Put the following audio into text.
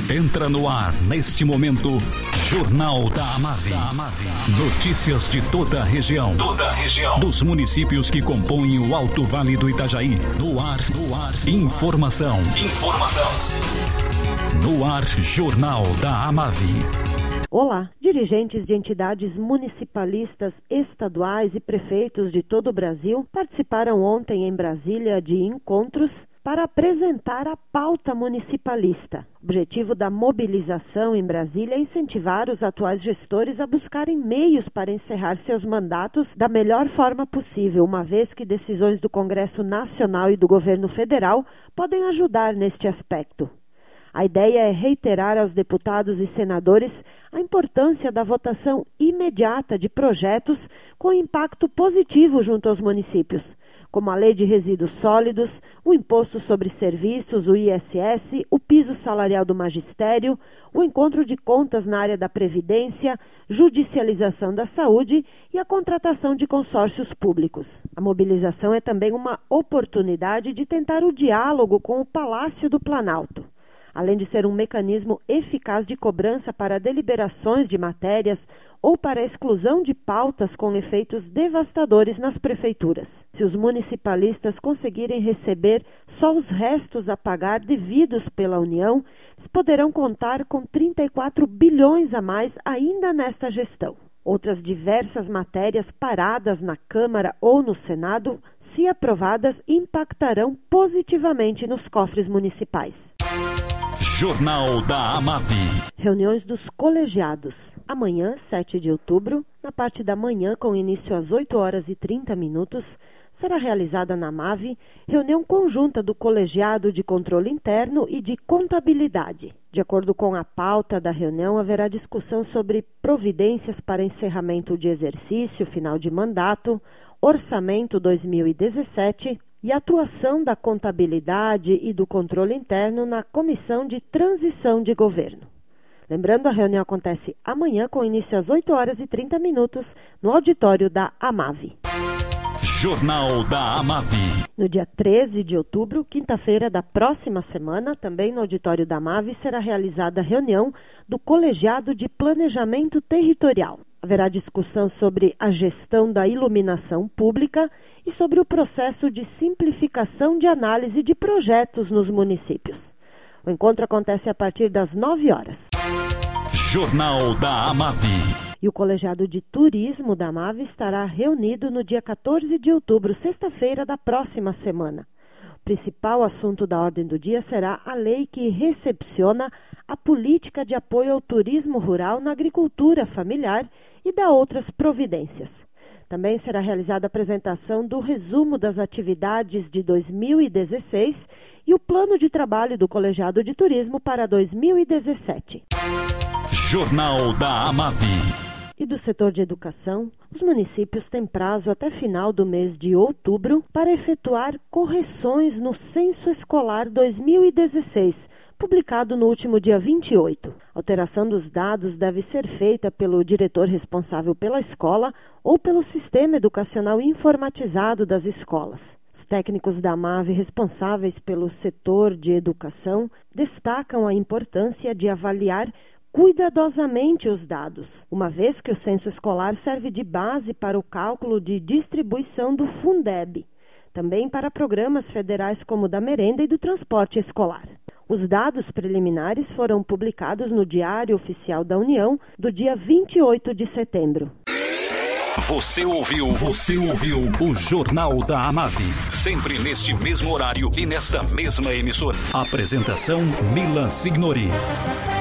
Entra no ar, neste momento, Jornal da Amave. Notícias de toda a região. Dos municípios que compõem o Alto Vale do Itajaí. No ar. Informação. No ar, Jornal da Amave. Olá, dirigentes de entidades municipalistas, estaduais e prefeitos de todo o Brasil participaram ontem em Brasília de encontros para apresentar a pauta municipalista. O objetivo da mobilização em Brasília é incentivar os atuais gestores a buscarem meios para encerrar seus mandatos da melhor forma possível, uma vez que decisões do Congresso Nacional e do Governo Federal podem ajudar neste aspecto. A ideia é reiterar aos deputados e senadores a importância da votação imediata de projetos com impacto positivo junto aos municípios, como a Lei de Resíduos Sólidos, o Imposto sobre Serviços, o ISS, o piso salarial do magistério, o encontro de contas na área da Previdência, judicialização da saúde e a contratação de consórcios públicos. A mobilização é também uma oportunidade de tentar o diálogo com o Palácio do Planalto. Além de ser um mecanismo eficaz de cobrança para deliberações de matérias ou para a exclusão de pautas com efeitos devastadores nas prefeituras. Se os municipalistas conseguirem receber só os restos a pagar devidos pela União, eles poderão contar com 34 bilhões a mais ainda nesta gestão. Outras diversas matérias paradas na Câmara ou no Senado, se aprovadas, impactarão positivamente nos cofres municipais. Jornal da Amave. Reuniões dos colegiados. Amanhã, 7 de outubro, na parte da manhã, com início às 8h30, será realizada na Amave reunião conjunta do colegiado de controle interno e de contabilidade. De acordo com a pauta da reunião, haverá discussão sobre providências para encerramento de exercício, final de mandato, orçamento 2017, e atuação da contabilidade e do controle interno na Comissão de Transição de Governo. Lembrando, a reunião acontece amanhã com início às 8h30 no auditório da Amave. Jornal da Amave. No dia 13 de outubro, quinta-feira da próxima semana, também no auditório da Amave, será realizada a reunião do Colegiado de Planejamento Territorial. Haverá discussão sobre a gestão da iluminação pública e sobre o processo de simplificação de análise de projetos nos municípios. O encontro acontece a partir das 9h. Jornal da Amave. E o Colegiado de Turismo da Amave estará reunido no dia 14 de outubro, sexta-feira da próxima semana. O principal assunto da ordem do dia será a lei que recepciona a política de apoio ao turismo rural na agricultura familiar e dá outras providências. Também será realizada a apresentação do resumo das atividades de 2016 e o plano de trabalho do Colegiado de Turismo para 2017. Jornal da Amave. E do setor de educação, os municípios têm prazo até final do mês de outubro para efetuar correções no Censo Escolar 2016, publicado no último dia 28. A alteração dos dados deve ser feita pelo diretor responsável pela escola ou pelo sistema educacional informatizado das escolas. Os técnicos da Amave responsáveis pelo setor de educação destacam a importância de avaliar cuidadosamente os dados, uma vez que o censo escolar serve de base para o cálculo de distribuição do Fundeb, também para programas federais como o da merenda e do transporte escolar. Os dados preliminares foram publicados no Diário Oficial da União do dia 28 de setembro. Você ouviu o Jornal da Amave. Sempre neste mesmo horário e nesta mesma emissora. Apresentação Mila Signori.